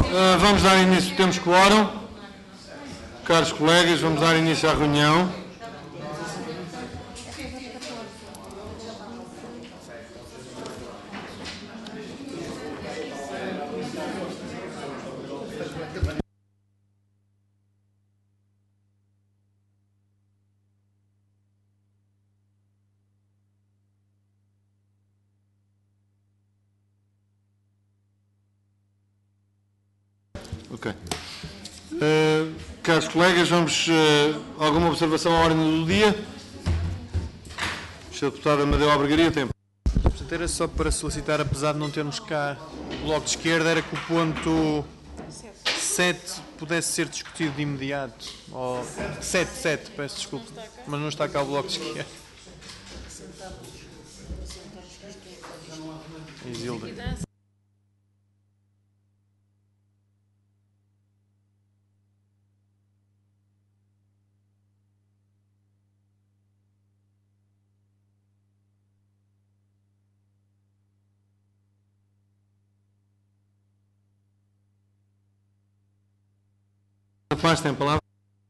Vamos dar início, temos quórum. Caros colegas, vamos dar início à reunião. Ok. Caros colegas, vamos alguma observação à ordem do dia? Sr. Deputado Amadeu Albergaria, tempo. Portanto, era só para solicitar, apesar de não termos cá o Bloco de Esquerda, era que o ponto 7 pudesse ser discutido de imediato. Ou 7, peço desculpa, mas não está cá o Bloco de Esquerda. Isilda. Rapaz, tem a palavra.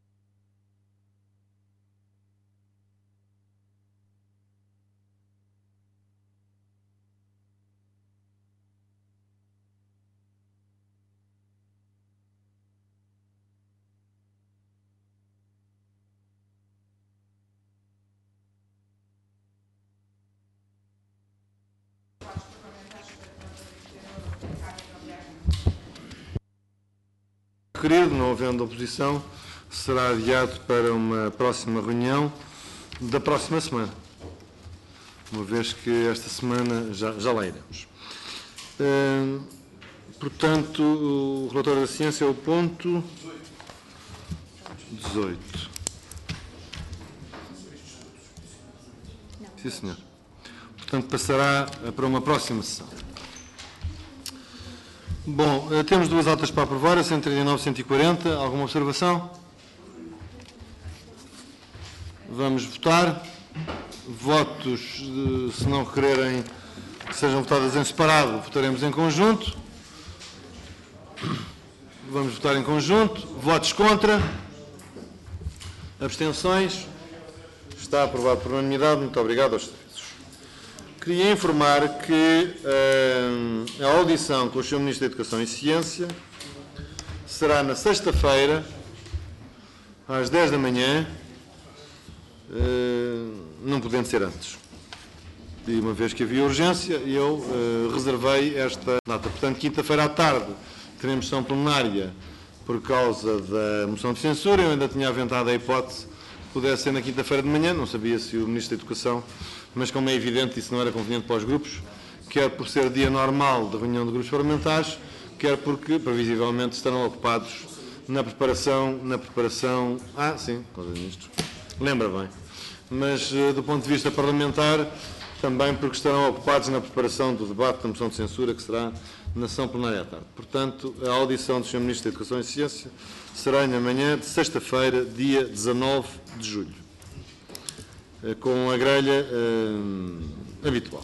Querido, não havendo oposição, será adiado para uma próxima reunião da próxima semana, uma vez que esta semana já lá iremos. Portanto, o relatório da ciência é o ponto 18. Sim, senhor. Portanto, passará para uma próxima sessão. Bom, temos duas atas para aprovar, a 139 e 140. Alguma observação? Vamos votar. Votos, se não requererem que sejam votadas em separado, votaremos em conjunto. Vamos votar em conjunto. Votos contra? Abstenções? Está aprovado por unanimidade. Muito obrigado aos serviços. Queria informar que a audição com o Sr. Ministro da Educação e Ciência será na sexta-feira, às 10 da manhã, não podendo ser antes. E uma vez que havia urgência, eu reservei esta data. Portanto, quinta-feira à tarde teremos sessão plenária por causa da moção de censura. Eu ainda tinha aventado a hipótese que pudesse ser na quinta-feira de manhã, não sabia se o Ministro da Educação, mas como é evidente, isso não era conveniente para os grupos, quer por ser dia normal de reunião de grupos parlamentares, quer porque, previsivelmente, estarão ocupados na preparação... sim, por causa disto. Lembra bem. Mas, do ponto de vista parlamentar, também porque estarão ocupados na preparação do debate da moção de censura, que será na sessão plenária à tarde. Portanto, a audição do Sr. Ministro da Educação e Ciência será na manhã de sexta-feira, dia 19 de julho. Com a grelha habitual.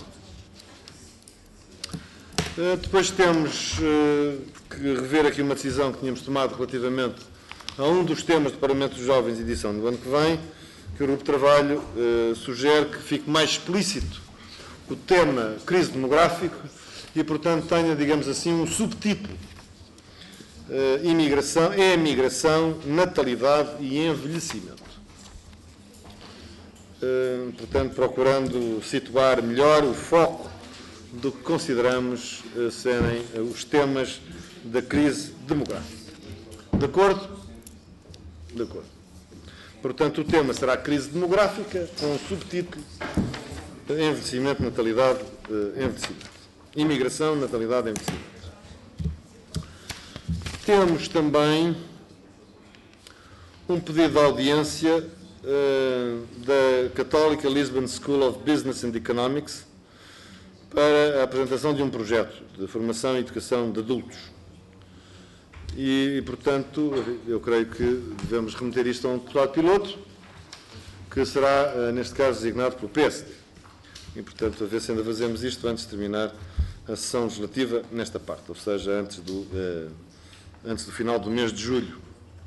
Depois temos que rever aqui uma decisão que tínhamos tomado relativamente a um dos temas do Parlamento dos Jovens, edição do ano que vem, que o Grupo de Trabalho sugere que fique mais explícito o tema crise demográfica e, portanto, tenha, digamos assim, um subtítulo: imigração, natalidade e envelhecimento. Portanto, procurando situar melhor o foco do que consideramos serem os temas da crise demográfica. De acordo? De acordo. Portanto, o tema será crise demográfica, com o subtítulo envelhecimento, natalidade, envelhecimento. Imigração, natalidade, envelhecimento. Temos também um pedido de audiência da Católica Lisbon School of Business and Economics para a apresentação de um projeto de formação e educação de adultos. E, portanto, eu creio que devemos remeter isto a um deputado piloto, que será, neste caso, designado pelo PSD. E, portanto, a ver se ainda fazemos isto antes de terminar a sessão legislativa nesta parte, ou seja, antes antes do final do mês de julho.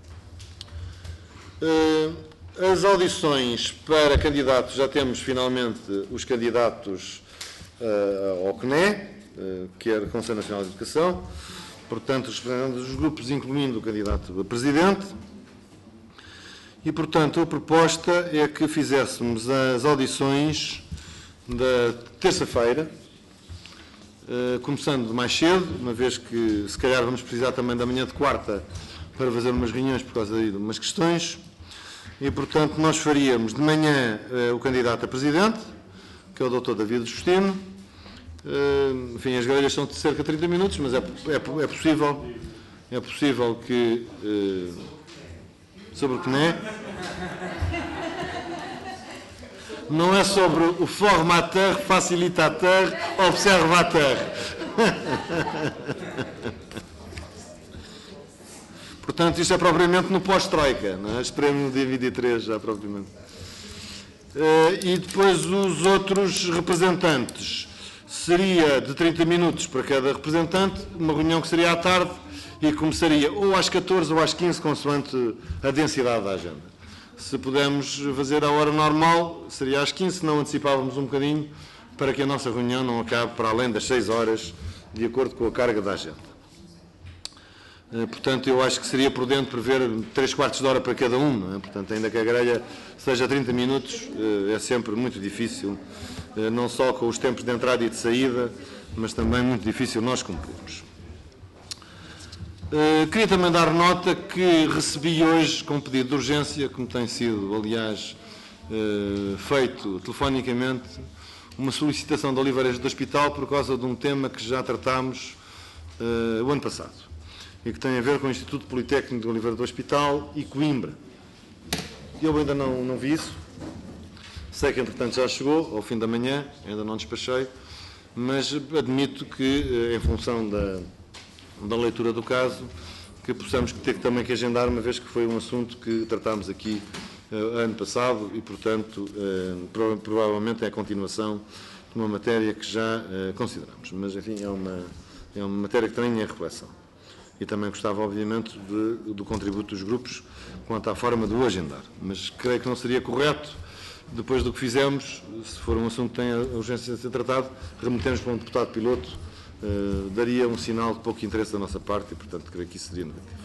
As audições para candidatos, já temos finalmente os candidatos ao CNE, que é o Conselho Nacional de Educação, portanto, os representantes dos grupos, incluindo o candidato a presidente. E, portanto, a proposta é que fizéssemos as audições da terça-feira, começando mais cedo, uma vez que, se calhar, vamos precisar também da manhã de quarta para fazer umas reuniões por causa de umas questões. E, portanto, nós faríamos de manhã o candidato a presidente, que é o Dr. David Justino. Enfim, as grelhas são de cerca de 30 minutos, mas é possível que... sobre o CNE. Não é sobre o formateur, facilitateur, observateur. Portanto, isto é propriamente no pós-troika, não é? Esperemos no dia 23 já propriamente. E depois os outros representantes. Seria de 30 minutos para cada representante, uma reunião que seria à tarde e começaria ou às 14 ou às 15, consoante a densidade da agenda. Se pudermos fazer a hora normal, seria às 15, se não antecipávamos um bocadinho, para que a nossa reunião não acabe para além das 6 horas, de acordo com a carga da agenda. Portanto, eu acho que seria prudente prever 3/4 de hora para cada um, não é? Portanto, ainda que a grelha seja 30 minutos, é sempre muito difícil, não só com os tempos de entrada e de saída, mas também muito difícil nós cumprirmos. Queria também dar nota que recebi hoje, com pedido de urgência, como tem sido, aliás, feito telefonicamente, uma solicitação de Oliveiras do Hospital por causa de um tema que já tratámos o ano passado e que tem a ver com o Instituto Politécnico de Oliveira do Hospital e Coimbra. Eu ainda não vi isso. Sei que, entretanto, já chegou, ao fim da manhã, ainda não despachei, mas admito que, em função da leitura do caso, que possamos ter também que agendar, uma vez que foi um assunto que tratámos aqui ano passado e, portanto, provavelmente é a continuação de uma matéria que já consideramos. Mas, enfim, é uma matéria que tem em reflexão. E também gostava, obviamente, do contributo dos grupos quanto à forma de o agendar. Mas creio que não seria correto, depois do que fizemos, se for um assunto que tem a urgência de ser tratado, remetemos para um deputado piloto, daria um sinal de pouco interesse da nossa parte e, portanto, creio que isso seria negativo.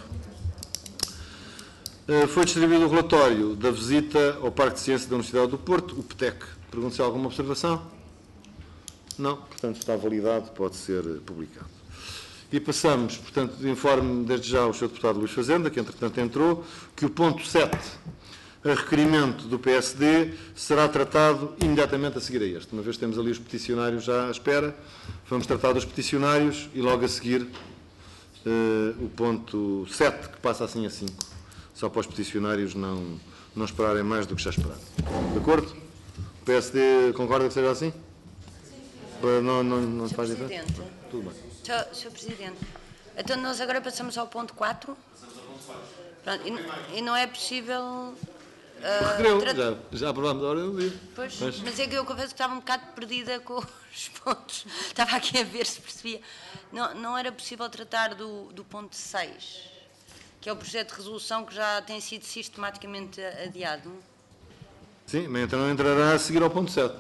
Foi distribuído o relatório da visita ao Parque de Ciência da Universidade do Porto, o PTEC. Pergunto se há alguma observação? Não, portanto, está validado, pode ser publicado. E passamos, portanto, de informe desde já ao Sr. Deputado Luís Fazenda, que entretanto entrou, que o ponto 7, a requerimento do PSD, será tratado imediatamente a seguir a este. Uma vez temos ali os peticionários já à espera, vamos tratar dos peticionários e logo a seguir o ponto 7, que passa assim a 5. Só para os peticionários não esperarem mais do que já esperaram. De acordo? O PSD concorda que seja assim? Sim. Não faz diferença? Tudo bem. Sr. Presidente, então nós agora passamos ao ponto 4? Passamos ao ponto 4. Pronto, e não é possível... já aprovámos a ordem do dia. Pois, mas é que eu confesso que estava um bocado perdida com os pontos. Estava aqui a ver se percebia. Não era possível tratar do ponto 6, que é o projeto de resolução que já tem sido sistematicamente adiado? Sim, mas então entrará a seguir ao ponto 7.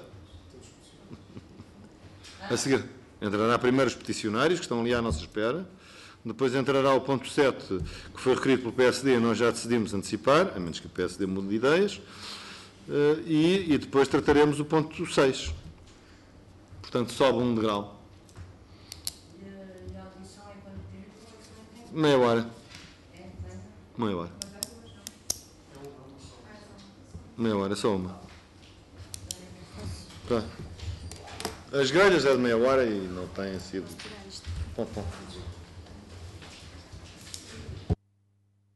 A seguir. Entrará primeiro os peticionários, que estão ali à nossa espera. Depois entrará o ponto 7, que foi requerido pelo PSD, nós já decidimos antecipar, a menos que o PSD mude de ideias. E depois trataremos o ponto 6. Portanto, sobe um degrau. Meia hora. Meia hora, só uma. Tá. As grelhas é de meia hora e não têm sido... Bom.